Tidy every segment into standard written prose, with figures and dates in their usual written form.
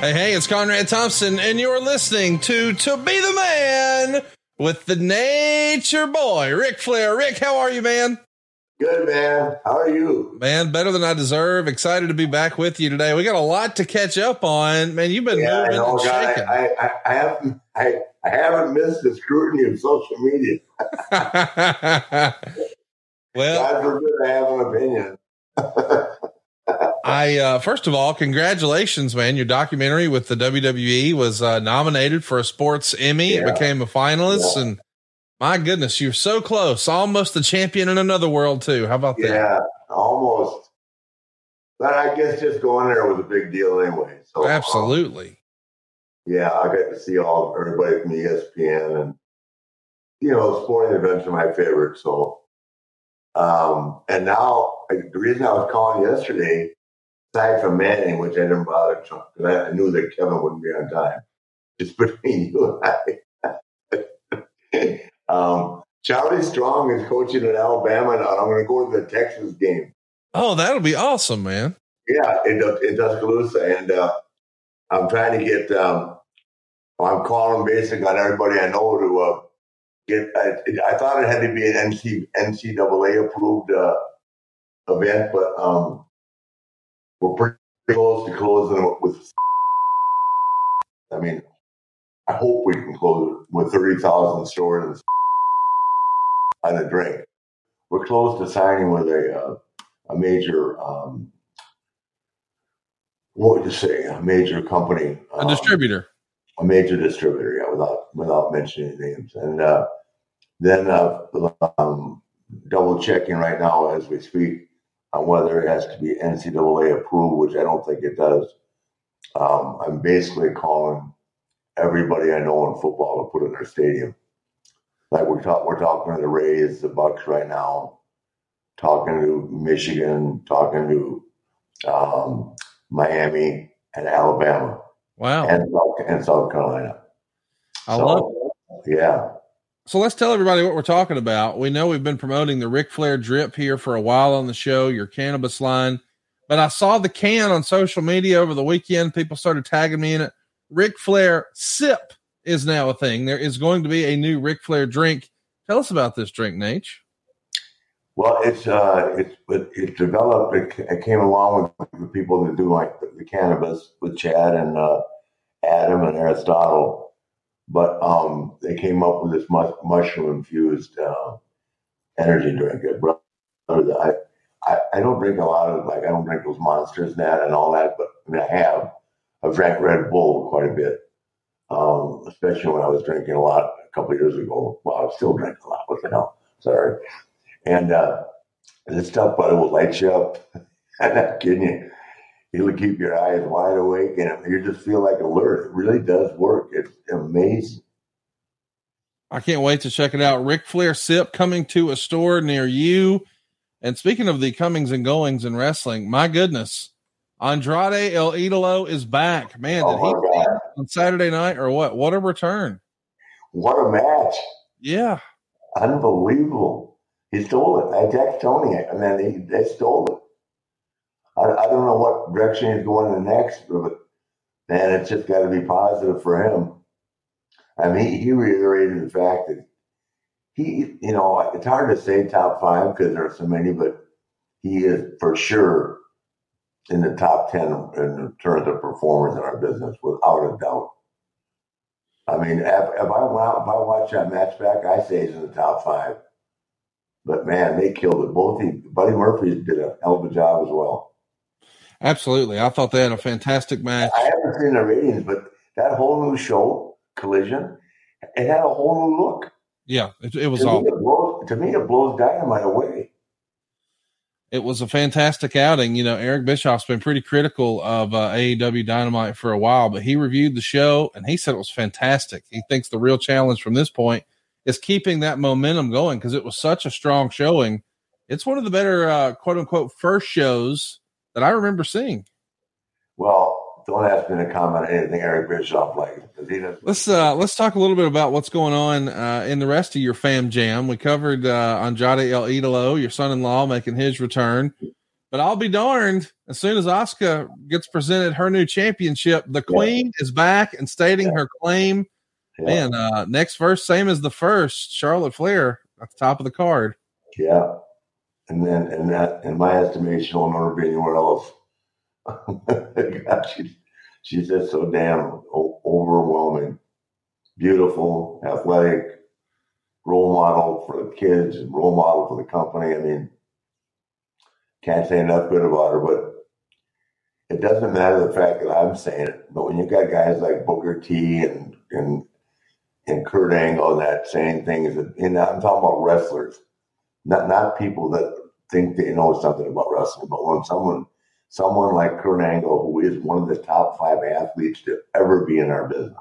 Hey, it's Conrad Thompson, and you're listening to Be the Man with the Nature Boy, Ric Flair. Rick, how are you, man? Good, man. How are you? Man, better than I deserve. Excited to be back with you today. We got a lot to catch up on. Man, you've been moving and shaking. I haven't missed the scrutiny of social media. Well, God forbid I have an opinion. First of all, congratulations, man. Your documentary with the WWE was nominated for a sports Emmy. It became a finalist, and my goodness, you're so close. Almost the champion in another world too. How about that? Yeah, almost. But I guess just going there was a big deal anyway. So absolutely. I got to see everybody from ESPN, and sporting events are my favorite. So, and now the reason I was calling yesterday, aside from Manning, which I didn't bother because I knew that Kevin wouldn't be on time, just between you and I. Charlie Strong is coaching at Alabama now, and I'm going to go to the Texas game. Oh, that'll be awesome, man. Yeah, in Tuscaloosa, and I'm trying to get. I'm calling basically on everybody I know to get. I thought it had to be an NCAA approved event, but we're pretty close to closing with. I mean, I hope we can close with 30,000 stores on a drink. We're close to signing with a major. What would you say? A major company, a distributor. A major distributor, yeah, without mentioning names. And then double checking right now as we speak on whether it has to be NCAA approved, which I don't think it does. I'm basically calling everybody I know in football to put in their stadium. Like we're talking to the Rays, the Bucks right now, talking to Michigan, talking to Miami and Alabama. Wow. And South Carolina. I love it. Yeah. So let's tell everybody what we're talking about. We know we've been promoting the Ric Flair drip here for a while on the show, your cannabis line, but I saw the can on social media over the weekend. People started tagging me in it. Ric Flair Sip is now a thing. There is going to be a new Ric Flair drink. Tell us about this drink, Nate. Well, it's developed. It came along with the people that do like the cannabis with Chad and Adam and Aristotle, but they came up with this mushroom infused energy drink. I don't drink a lot of I don't drink those Monsters and that and all that, but I mean I've drank Red Bull quite a bit, especially when I was drinking a lot a couple of years ago. Well, I still drink a lot. What the hell? Sorry. And this stuff, but it will light you up. I'm not kidding you. It'll keep your eyes wide awake, and you just feel like alert. It really does work. It's amazing. I can't wait to check it out. Ric Flair Sip coming to a store near you. And speaking of the comings and goings in wrestling, my goodness, Andrade El Idolo is back. Man, did he on Saturday night or what? What a return. What a match. Yeah. Unbelievable. He stole it. I text Tony, and then they stole it. I don't know what direction he's going in next, but man, it's just got to be positive for him. I mean, he reiterated the fact that it's hard to say top 5 because there are so many, but he is for sure in the top 10 in terms of performers in our business, without a doubt. I mean, if I watch that match back, I say he's in the top 5. But man, they killed it. Buddy Murphy did a hell of a job as well. Absolutely. I thought they had a fantastic match. I haven't seen the ratings, but that whole new show, Collision, it had a whole new look. Yeah, it was awesome. To me, it blows Dynamite away. It was a fantastic outing. Eric Bischoff's been pretty critical of AEW Dynamite for a while, but he reviewed the show and he said it was fantastic. He thinks the real challenge from this point is keeping that momentum going because it was such a strong showing. It's one of the better, quote unquote, first shows that I remember seeing. Well, don't ask me to comment on anything Eric Bischoff likes. Let's talk a little bit about what's going on in the rest of your fam jam. We covered Andrade El Idolo, your son-in-law, making his return. But I'll be darned, as soon as Asuka gets presented her new championship, the Queen is back and stating her claim. Man, next verse, same as the first, Charlotte Flair at the top of the card. Yeah. And then, in my estimation, will never be anywhere else. God, she's just so damn overwhelming, beautiful, athletic, role model for the kids and role model for the company. I mean, can't say enough good about her, but it doesn't matter the fact that I'm saying it. But when you got guys like Booker T and Kurt Angle and that saying things, and I'm talking about wrestlers, not people that think they know something about wrestling, but when someone like Kurt Angle, who is one of the top 5 athletes to ever be in our business.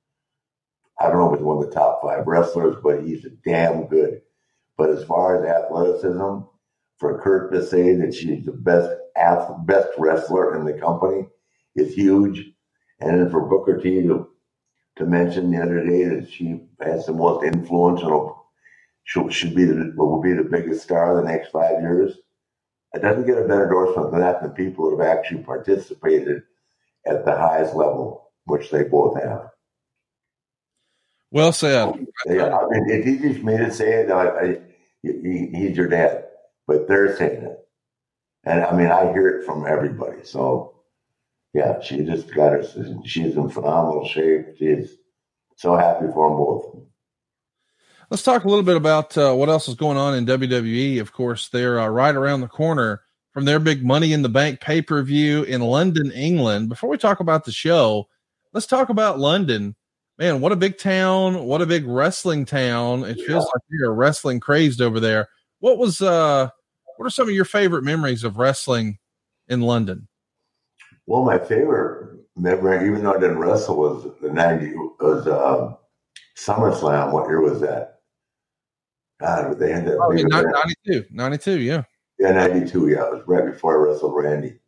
I don't know if he's one of the top 5 wrestlers, but he's damn good. But as far as athleticism, for Kurt to say that she's the best wrestler in the company is huge. And then for Booker T to mention the other day that she has the most influence and will be the biggest star the next 5 years. It doesn't get a better endorsement than that than people that have actually participated at the highest level, which they both have. Well said. Yeah, I mean, if he just made it say it, he's your dad, but they're saying it. And I mean, I hear it from everybody. So, yeah, she just got her. She's in phenomenal shape. She's so happy for them both. Let's talk a little bit about what else is going on in WWE. Of course, they're right around the corner from their big Money in the Bank pay-per-view in London, England. Before we talk about the show, let's talk about London. Man, what a big town. What a big wrestling town. It feels like you're wrestling crazed over there. What are some of your favorite memories of wrestling in London? Well, my favorite memory, even though I didn't wrestle, was SummerSlam. What year was that? God, they had that. 92, yeah. Yeah, 92, yeah. It was right before I wrestled Randy.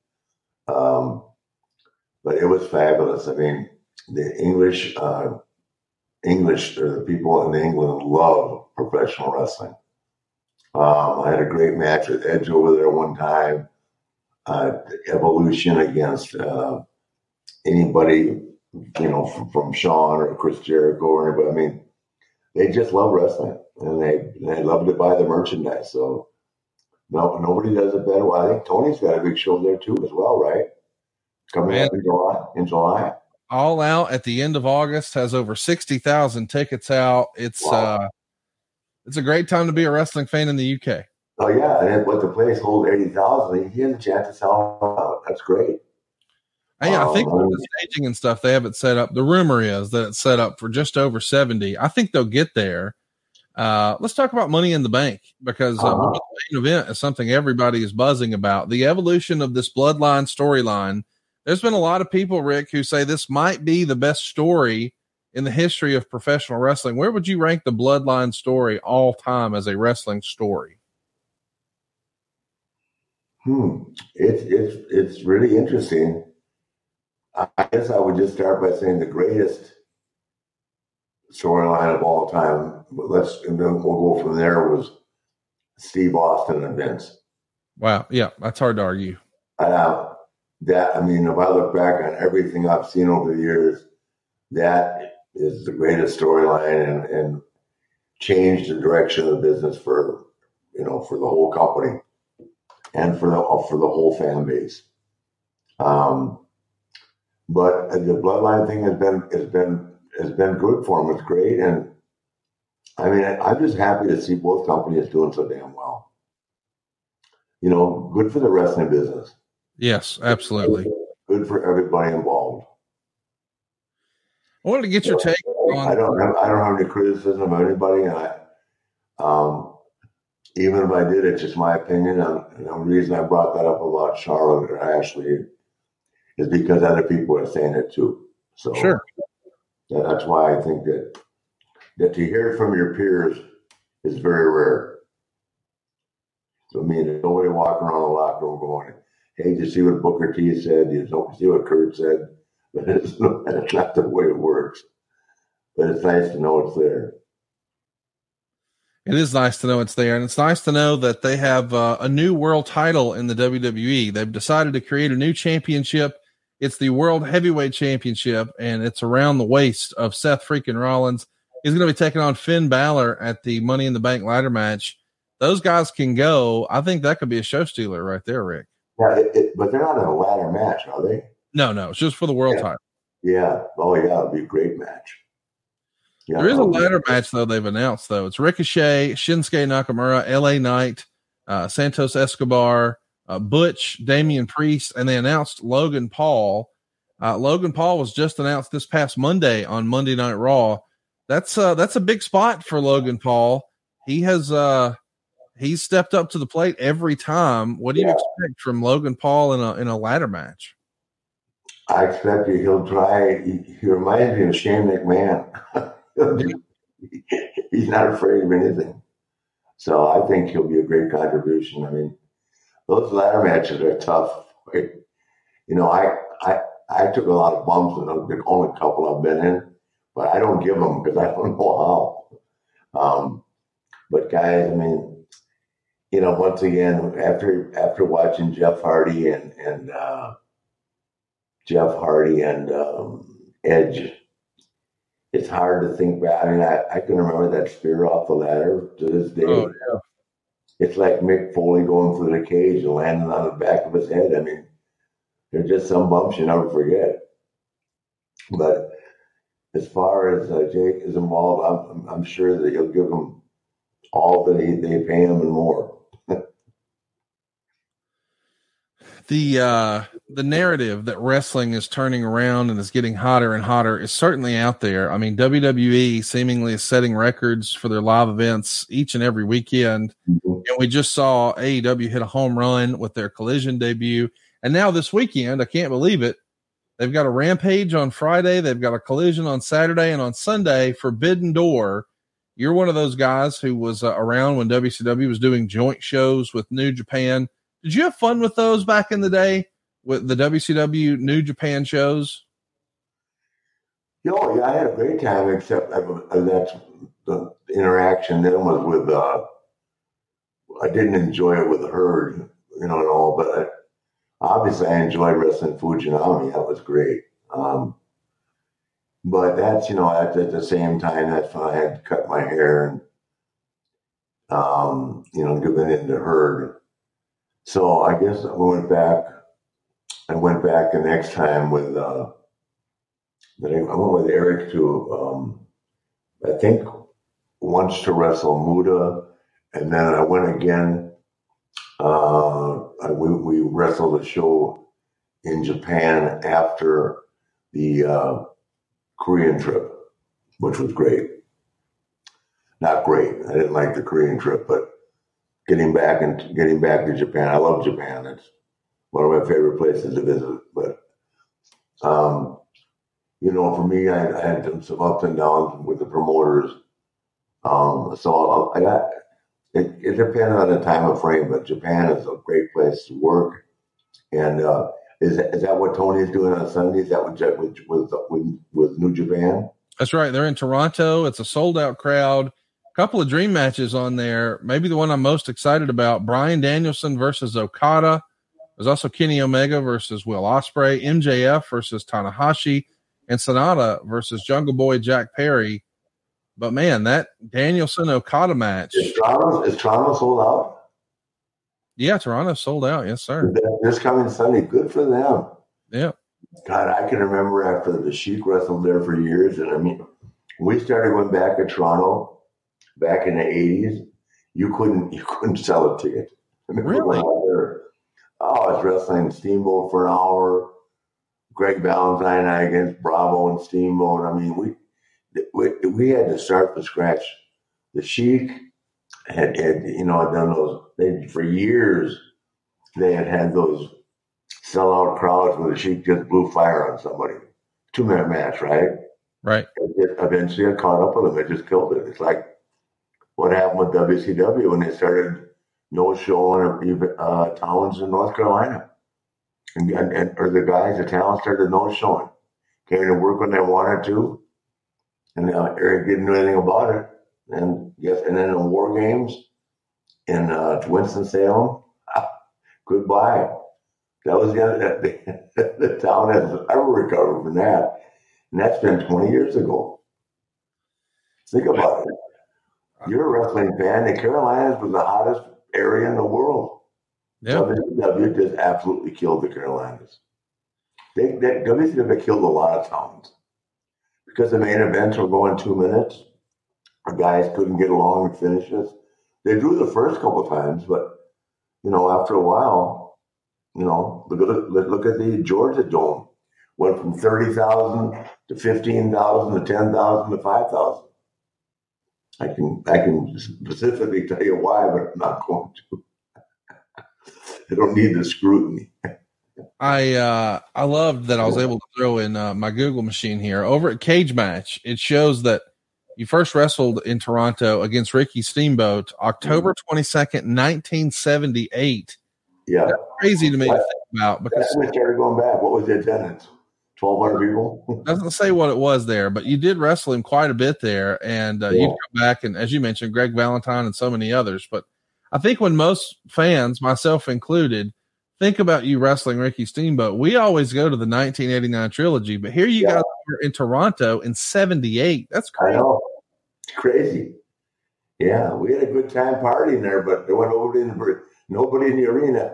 But it was fabulous. I mean, the English, or the people in England love professional wrestling. I had a great match with Edge over there one time. Evolution against anybody, from Shawn or Chris Jericho or anybody. I mean, they just love wrestling, and they love to buy the merchandise. So nobody does it better. Well, I think Tony's got a big show there too, as well, right? Coming up in July. All Out at the end of August has over 60,000 tickets out. It's a great time to be a wrestling fan in the UK. Oh yeah, but the place holds 80,000. He has a chance to sell out. That's great. I think with the staging and stuff, they have it set up. The rumor is that it's set up for just over 70. I think they'll get there. Let's talk about Money in the Bank, because the main event is something everybody is buzzing about. The evolution of this Bloodline storyline. There's been a lot of people, Rick, who say this might be the best story in the history of professional wrestling. Where would you rank the Bloodline story all time as a wrestling story? It's really interesting. I guess I would just start by saying the greatest storyline of all time. And then we'll go from there. Was Steve Austin and Vince. Wow, yeah, that's hard to argue. If I look back on everything I've seen over the years, that is the greatest storyline and changed the direction of the business for the whole company and for the whole fan base. But the Bloodline thing has been good for them. It's great, and I mean, I'm just happy to see both companies doing so damn well. Good for the wrestling business. Yes, absolutely. Good for everybody involved. I wanted to get your take on. I don't have any criticism of anybody, and even if I did, it's just my opinion. And the reason I brought that up about Charlotte or Ashley is because other people are saying it too. So sure, that's why I think that to hear it from your peers is very rare. So there's nobody walking around the locker room going, "Hey, did you see what Booker T said? Did you see what Kurt said?" But it's not the way it works. But it's nice to know it's there. It is nice to know it's there, and it's nice to know that they have a new world title in the WWE. They've decided to create a new championship. It's the World Heavyweight Championship, and it's around the waist of Seth freaking Rollins. He's going to be taking on Finn Balor at the Money in the Bank ladder match. Those guys can go. I think that could be a show stealer right there, Rick. Yeah, but they're not in a ladder match, are they? No, it's just for the world title. Yeah. Oh, yeah, it'll be a great match. Yeah, there is a ladder match, though, they've announced, though. It's Ricochet, Shinsuke Nakamura, LA Knight, Santos Escobar, Butch, Damian Priest, and they announced Logan Paul. Logan Paul was just announced this past Monday on Monday Night Raw. That's a big spot for Logan Paul. He has he's stepped up to the plate every time. What do you expect from Logan Paul in a ladder match? I expect he'll try. He reminds me of Shane McMahon. He's not afraid of anything. So I think he'll be a great contribution. I mean, those ladder matches are tough. You know, I took a lot of bumps, and the only couple I've been in, but I don't give them because I don't know how. But guys, I mean, you know, once again, after watching Jeff Hardy and Edge, it's hard to think back. I mean, I can remember that spear off the ladder to this day. Oh, yeah. It's like Mick Foley going through the cage and landing on the back of his head. I mean, there's just some bumps you never forget. But as far as Jake is involved, I'm sure that he'll give them all that they pay him and more. The narrative that wrestling is turning around and is getting hotter and hotter is certainly out there. I mean, WWE seemingly is setting records for their live events each and every weekend. Mm-hmm. And we just saw AEW hit a home run with their Collision debut. And now this weekend, I can't believe it, they've got a Rampage on Friday. They've got a Collision on Saturday, and on Sunday, Forbidden Door. You're one of those guys who was around when WCW was doing joint shows with New Japan. Did you have fun with those back in the day with the WCW New Japan shows? Oh, yeah, I had a great time, except that's the interaction then was with, I didn't enjoy it with the Herd, you know, and all, but obviously I enjoyed wrestling Fujinami. That was great. But that's, you know, at the same time, that's when I had to cut my hair and, you know, given into Herd. So I guess I went back the next time with, I went with Eric to, I think once to wrestle Muda, and then I went again. We wrestled a show in Japan after the Korean trip, which was great. Not great. I didn't like the Korean trip, but getting back to Japan. I love Japan. It's one of my favorite places to visit. But you know, for me, I had some ups and downs with the promoters. So it depends on the time of frame, but Japan is a great place to work. And is that what Tony is doing on Sunday? Is that with New Japan? That's right. They're in Toronto. It's a sold out crowd. Couple of dream matches on there. Maybe the one I'm most excited about, Bryan Danielson versus Okada. There's also Kenny Omega versus Will Ospreay, MJF versus Tanahashi, and Sonata versus Jungle Boy Jack Perry. But man, that Danielson Okada match. Is Toronto sold out? Yeah, Toronto's sold out. Yes, sir. This coming Sunday, good for them. Yeah. God, I can remember after the Sheik wrestled there for years, and I mean, we started going back to Toronto. Back in the 80s, you couldn't sell a ticket. I remember really? I was wrestling Steamboat for an hour. Greg Valentine and I against Bravo and Steamboat. I mean, we had to start from scratch. The Sheik had you know, done those for years. They had those sellout crowds where the Sheik just blew fire on somebody. 2-minute match, right? Right. Eventually, I caught up with them. They just killed it. It's like what happened with WCW when they started no-showing towns in North Carolina. Or the guys, the talent started no-showing. Came to work when they wanted to, and Eric didn't know anything about it. and yes, and then the War Games in Winston-Salem. Goodbye. That was the end. The town hasn't ever recovered from that, and that's been 20 years ago. Think about it. You're a wrestling fan. The Carolinas was the hottest area in the world. Yeah. WCW just absolutely killed the Carolinas. WCW killed a lot of towns because the main events were going 2 minutes. The guys couldn't get along in finishes. They drew the first couple times, but after a while, look at the Georgia Dome. Went from 30,000 to 15,000 to 10,000 to 5,000. I can specifically tell you why, but I'm not going to. I don't need the scrutiny. I loved that I was able to throw in my Google machine here. Over at Cage Match, it shows that you first wrestled in Toronto against Ricky Steamboat October 22nd, 1978. Yeah. That's crazy to me to think about, because that's when we started going back. What was the attendance? 1,200 people? Doesn't say what it was there, but you did wrestle him quite a bit there. And you'd come back, and as you mentioned, Greg Valentine and so many others. But I think when most fans, myself included, think about you wrestling Ricky Steamboat, we always go to the 1989 trilogy. But here you guys were in Toronto in 78. That's crazy. I know. It's crazy. Yeah, we had a good time partying there, but there went nobody in the arena.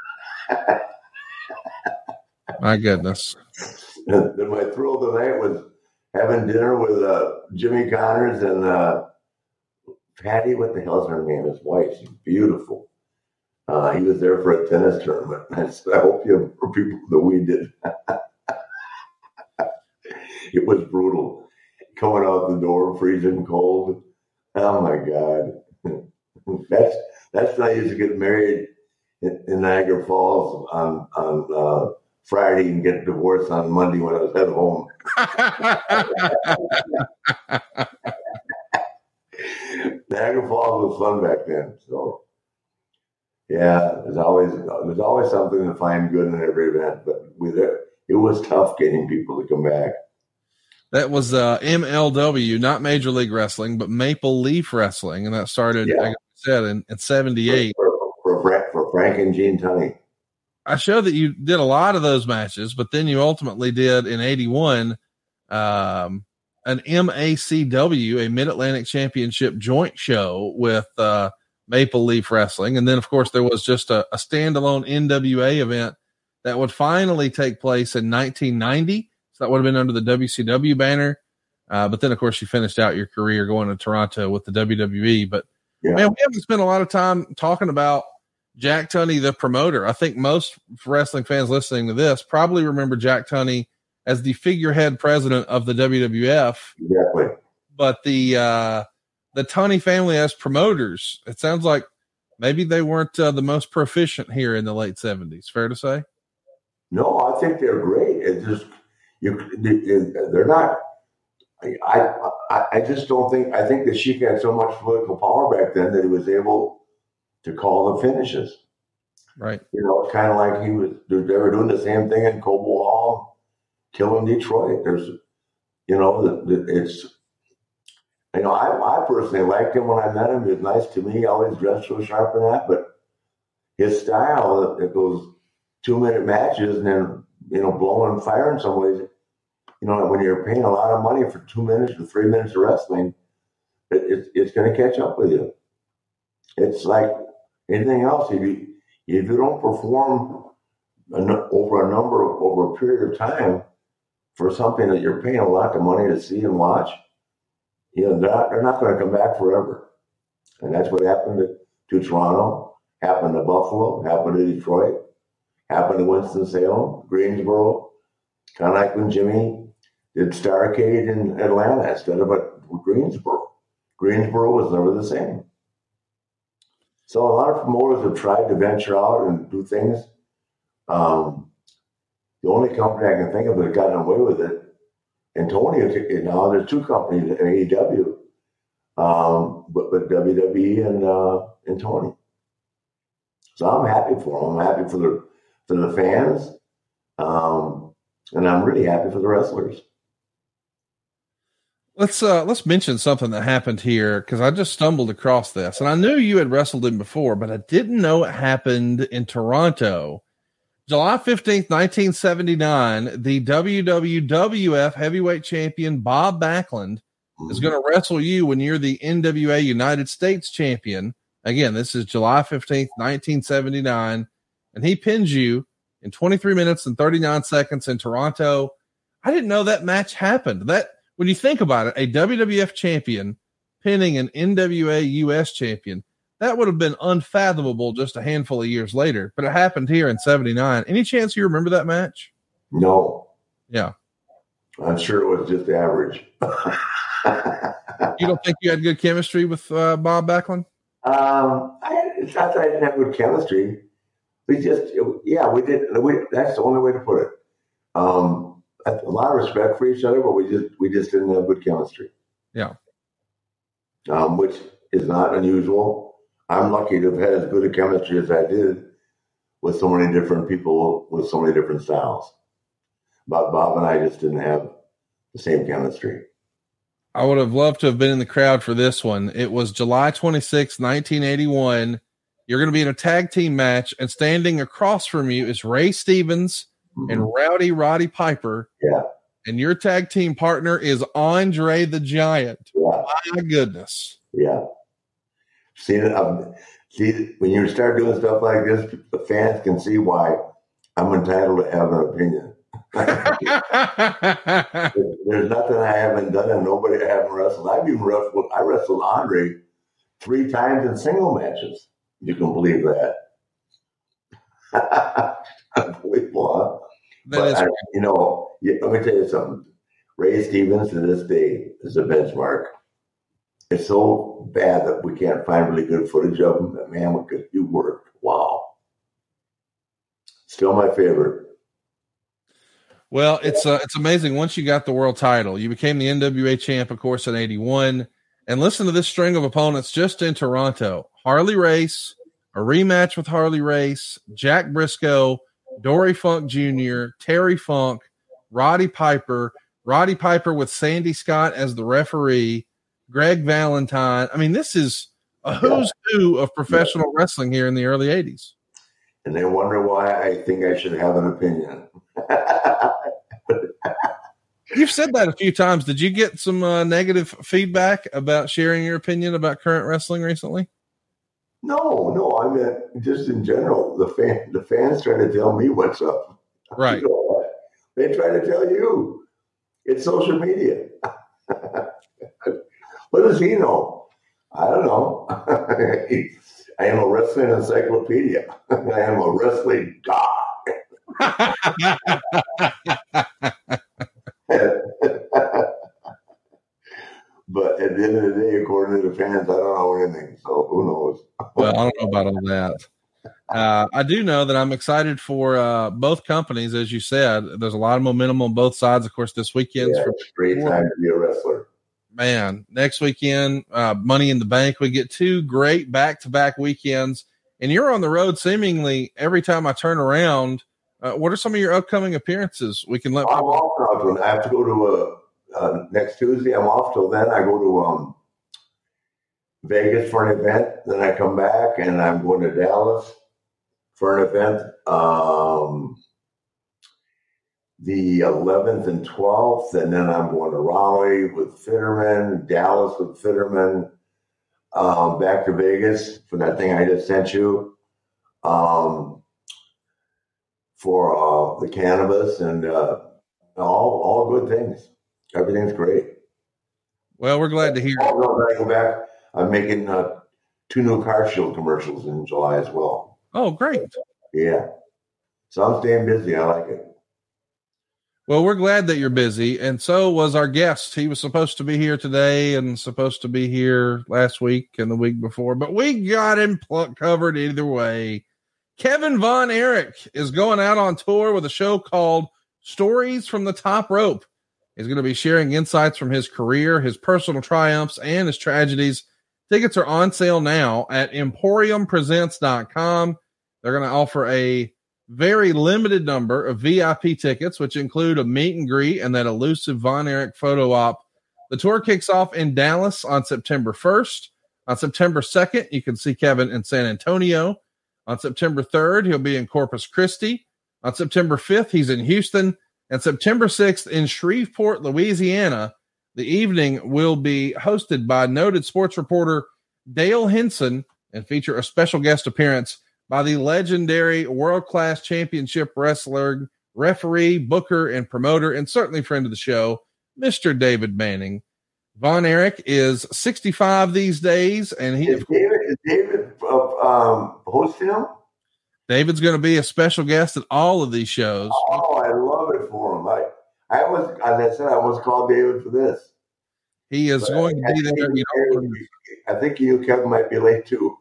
My goodness. And then my thrill tonight was having dinner with Jimmy Connors and Patty. What the hell's her name? His wife. She's beautiful. He was there for a tennis tournament. I hope you have people that we did. It was brutal. Coming out the door, freezing cold. Oh my God. That's when I used to get married in Niagara Falls on Friday and get divorced on Monday when I was at home. Niagara Falls was fun back then. So yeah, there's always something to find good in every event. But it was tough getting people to come back. That was MLW, not Major League Wrestling, but Maple Leaf Wrestling, and that started, like I said, in 78. For Frank and Gene Tunney. I show that you did a lot of those matches, but then you ultimately did in 81 an MACW, a Mid-Atlantic Championship joint show with Maple Leaf Wrestling. And then, of course, there was just a standalone NWA event that would finally take place in 1990. So that would have been under the WCW banner. But then, of course, you finished out your career going to Toronto with the WWE. But, man, we haven't spent a lot of time talking about Jack Tunney, the promoter. I think most wrestling fans listening to this probably remember Jack Tunney as the figurehead president of the WWF. Exactly. But the Tunney family as promoters, it sounds like maybe they weren't the most proficient here in the late 70s. Fair to say? No, I think they're great. It's just they're not. I just don't think. I think that Sheik had so much political power back then that he was able to call the finishes. Right. It's kind of like they were doing the same thing in Cobo Hall, killing Detroit. There's, it's. I personally liked him when I met him. He was nice to me. He always dressed so sharp and that, but his style, those 2-minute matches and then, blowing fire in some ways, when you're paying a lot of money for 2 minutes or 3 minutes of wrestling, it's going to catch up with you. It's like anything else. If you don't perform over a period of time for something that you're paying a lot of money to see and watch, they're not going to come back forever. And that's what happened to Toronto, happened to Buffalo, happened to Detroit, happened to Winston-Salem, Greensboro, kind of like when Jimmy did Starrcade in Atlanta instead of Greensboro. Greensboro was never the same. So a lot of promoters have tried to venture out and do things. The only company I can think of that got away with it, and Tony, now there's two companies, AEW, but WWE and Tony. So I'm happy for them. I'm happy for the fans, and I'm really happy for the wrestlers. Let's mention something that happened here because I just stumbled across this, and I knew you had wrestled him before, but I didn't know it happened in Toronto. July 15th, 1979, the WWF heavyweight champion Bob Backlund is going to wrestle you when you're the NWA United States champion. Again, this is July 15th, 1979, and he pins you in 23 minutes and 39 seconds in Toronto. I didn't know that match happened. That, when you think about it, a WWF champion pinning an NWA US champion, that would have been unfathomable just a handful of years later, but it happened here in 79. Any chance you remember that match? No. Yeah. I'm sure it was just average. You don't think you had good chemistry with Bob Backlund? It's not that I didn't have good chemistry. We did. That's the only way to put it. A lot of respect for each other, but we just didn't have good chemistry. Yeah. Which is not unusual. I'm lucky to have had as good a chemistry as I did with so many different people with so many different styles. But Bob and I just didn't have the same chemistry. I would have loved to have been in the crowd for this one. It was July 26, 1981. You're going to be in a tag team match, and standing across from you is Ray Stevens and Rowdy Roddy Piper. Yeah. And your tag team partner is Andre the Giant. Yeah. My goodness. Yeah. See, when you start doing stuff like this, the fans can see why I'm entitled to have an opinion. There's nothing I haven't done and nobody I haven't wrestled. I wrestled Andre 3 times in single matches. You can believe that. Unbelievable, huh? Let me tell you something. Ray Stevens to this day is a benchmark. It's so bad that we can't find really good footage of him. But man, what could you work? Wow. Still my favorite. Well, it's amazing. Once you got the world title, you became the NWA champ, of course, in 81. And listen to this string of opponents just in Toronto. Harley Race, a rematch with Harley Race, Jack Briscoe, Dory Funk Jr., Terry Funk, Roddy Piper with Sandy Scott as the referee, Greg Valentine. I mean, this is a who's who of professional wrestling here in the early 80s. And they wonder why I think I should have an opinion. You've said that a few times. Did you get some negative feedback about sharing your opinion about current wrestling recently? No. I mean, just in general, the fans try to tell me what's up. Right. They try to tell you. It's social media. What does he know? I don't know. I am a wrestling encyclopedia. I am a wrestling god. But at the end of the day, according to the fans, I don't know anything. So who knows? Well, I don't know about all that. I do know that I'm excited for both companies. As you said, there's a lot of momentum on both sides. Of course, this weekend's it's a great time to be a wrestler. Man, next weekend, Money in the Bank. We get 2 great back-to-back weekends, and you're on the road seemingly every time I turn around. What are some of your upcoming appearances? We can let I'm off. I have to go to next Tuesday. I'm off till then. I go to Vegas for an event. Then I come back, and I'm going to Dallas for an event. The 11th and 12th, and then I'm going to Raleigh with Fitterman, Dallas with Fitterman, back to Vegas for that thing I just sent you, for the cannabis, and all good things. Everything's great. Well, we're glad to hear. Then I go back. I'm making 2 new Car Shield commercials in July as well. Oh, great. Yeah. So I'm staying busy. I like it. Well, we're glad that you're busy, and so was our guest. He was supposed to be here today and supposed to be here last week and the week before, but we got him covered either way. Kevin Von Erich is going out on tour with a show called Stories from the Top Rope. He's going to be sharing insights from his career, his personal triumphs, and his tragedies. Tickets are on sale now at EmporiumPresents.com. They're going to offer a very limited number of VIP tickets, which include a meet and greet and that elusive Von Erich photo op The tour kicks off in Dallas on September 1st. On September 2nd, you can see Kevin in San Antonio. On September 3rd, he'll be in Corpus Christi. On September 5th, he's in Houston. And September 6th in Shreveport, Louisiana. The evening will be hosted by noted sports reporter Dale Henson and feature a special guest appearance by the legendary world-class championship wrestler, referee, booker, and promoter, and certainly friend of the show, Mr. David Manning. Von Erich is 65 these days, and is David hosting him? David's going to be a special guest at all of these shows. Oh, I love it for him. I was, as I said, I almost called David for this. He is going to be there. I think you, Kevin, might be late too.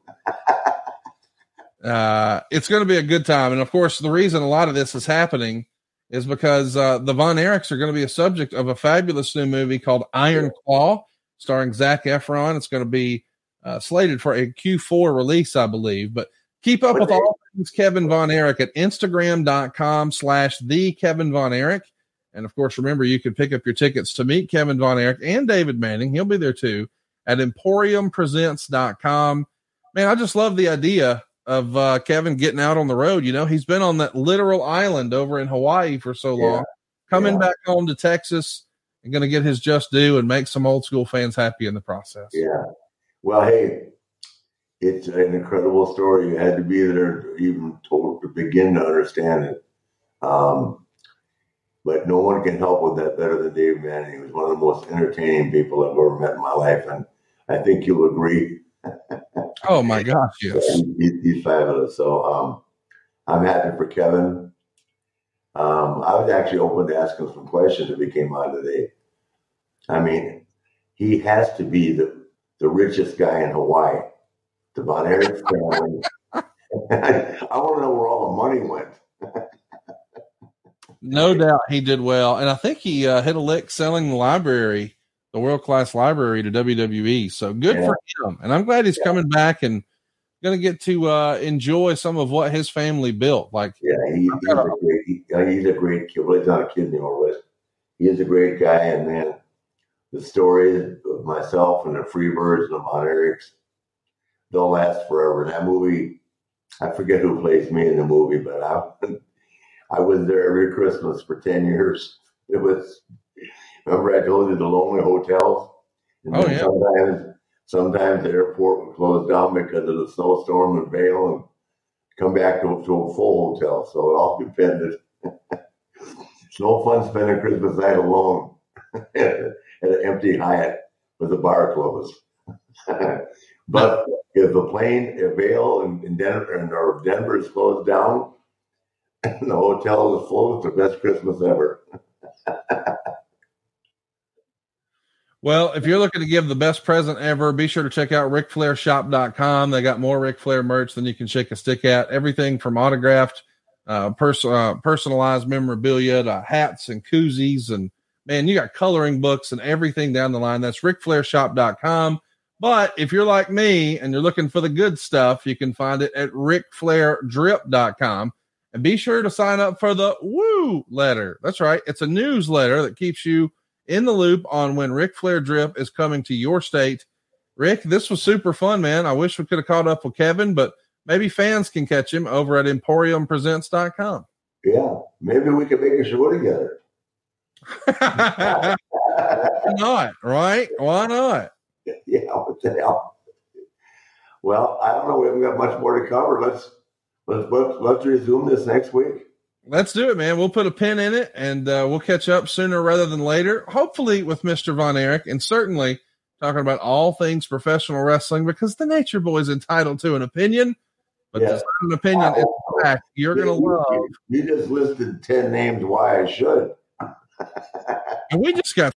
It's going to be a good time. And of course, the reason a lot of this is happening is because the Von Erichs are going to be a subject of a fabulous new movie called Iron Claw, starring Zac Efron. It's going to be slated for a Q4 release, I believe. But keep up with all things Kevin Von Erich at Instagram.com/the Kevin Von Erich. And of course, remember, you can pick up your tickets to meet Kevin Von Erich and David Manning. He'll be there too at EmporiumPresents.com. Man, I just love the idea of Kevin getting out on the road. You know, he's been on that literal island over in Hawaii for so long, coming back home to Texas and going to get his just due and make some old school fans happy in the process. Yeah. Well, hey, it's an incredible story. You had to be there even to begin to understand it. But no one can help with that better than Dave Manning. He was one of the most entertaining people I've ever met in my life. And I think you'll agree. Oh my gosh, yes. He's fabulous. So I'm happy for Kevin. I was actually open to ask him some questions if he came on today. I mean, he has to be the richest guy in Hawaii. The Von Erich family. I want to know where all the money went. No doubt he did well. And I think he hit a lick selling the library, the world-class library, to WWE. So good for him. And I'm glad he's coming back and going to get to enjoy some of what his family built. Like, he's a great kid. Well, he's not a kid anymore, but he is a great guy. And man, the stories of myself and the Freebirds and the Von Erichs, they'll last forever. That movie, I forget who plays me in the movie, but I was there every Christmas for 10 years. It was, remember I told you the lonely hotels? And sometimes the airport would close down because of the snowstorm and Vail and come back to a full hotel. So it all depended. It's no fun spending Christmas night alone at an empty Hyatt with the bar closed. But if Vail and Denver is closed down, and the hotel is full, it's the best Christmas ever. Well, if you're looking to give the best present ever, be sure to check out RicFlairShop.com. They got more Ric Flair merch than you can shake a stick at. Everything from autographed, personalized memorabilia to hats and koozies. And man, you got coloring books and everything down the line. That's RicFlairShop.com. But if you're like me and you're looking for the good stuff, you can find it at RicFlairDrip.com. And be sure to sign up for the Woo letter. That's right. It's a newsletter that keeps you in the loop on when Ric Flair Drip is coming to your state. Rick, this was super fun, man. I wish we could have caught up with Kevin, but maybe fans can catch him over at EmporiumPresents.com. Yeah, maybe we could make a show together. Why not? Right? Why not? Yeah, what the hell? Well, I don't know. We haven't got much more to cover. Let's resume this next week. Let's do it, man. We'll put a pin in it, and we'll catch up sooner rather than later, hopefully with Mr. Von Erich, and certainly talking about all things professional wrestling, because the Nature Boy is entitled to an opinion, but it's not an opinion. It's a fact you're going to love. You just listed 10 names why I should. And we just got